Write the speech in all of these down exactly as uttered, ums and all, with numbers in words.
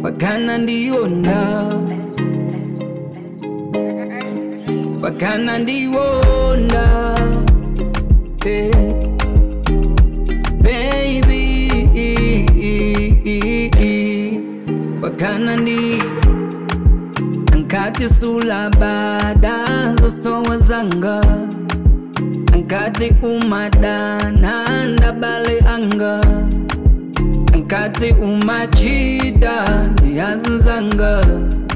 pakana ndiwona pakana ndiwona hey. Baby pakana ndi ankati sulabada zosowa zanga ankati umadana ndabale anga ankati umachida ndiyazinzanga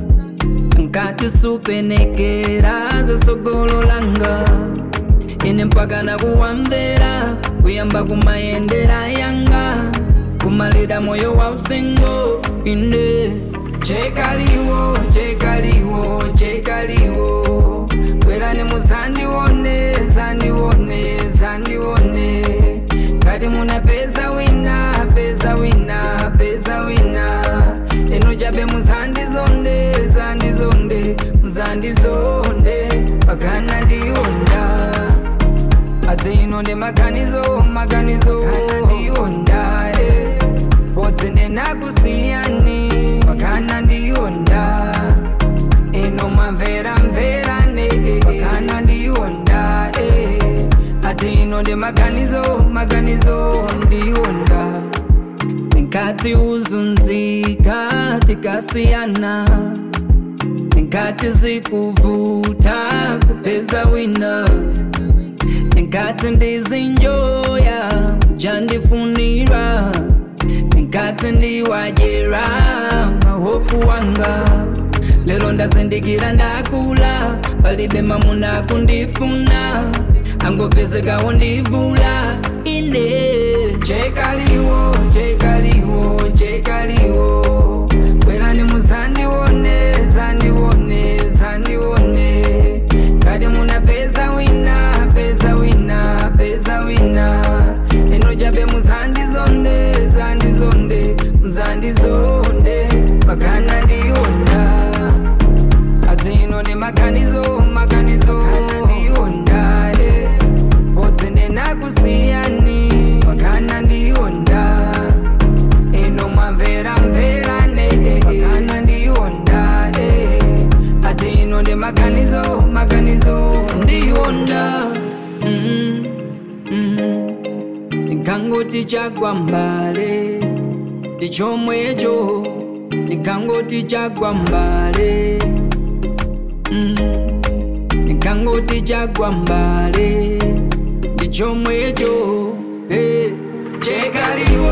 ankati supenekera zasogolo langa ine mpaka nakuwamvera kuyamba kumayendera yanga kumalira moyo wa usingo ine chekaliwo chekaliwo chekaliwo bwerani muzandiwone zandiwone zandiwone kati muna peza wina peza wina peza wina eno jabe muzandizonde zandizonde muzandizonde pakana ndionda ati inonde maganizo maganizo kana ndionda eh. Bote nena kusiyani pakana ndionda eno mavera mvera ne eh, pakana ndionda eh. Ati inonde maganizo maganizo ndionda nkati uzunzika tikasiyana nkati zikuvuta kupeza wina nkati ndizinjoya jandifunira nkati ndiwajera mahopu wanga lelo ndazindikira ndakula palibe mamuna kundifuna angopezekawo ndivula ine chekaliwo chekaliwo chekaliwo bwerani muzandiwone zandiwone zandiwone kati muna peza wina peza wina peza wina eno jabe muzandizonde zandizonde muzandizonde pakana ndionda ati inonde maganizo maganizo kana ndionda eh. Bote nena kusiyani pakana ndionda eno mavera mvera ne eh, pakana ndionda eh. Ati inonde maganizo maganizo ndionda mm, mm. Nikangoti chagwa mbale ndichomwecho nikangoti chagwa mbale mm. Nikangoti chagwa mbale ndichomwecho hey. Chekaliwo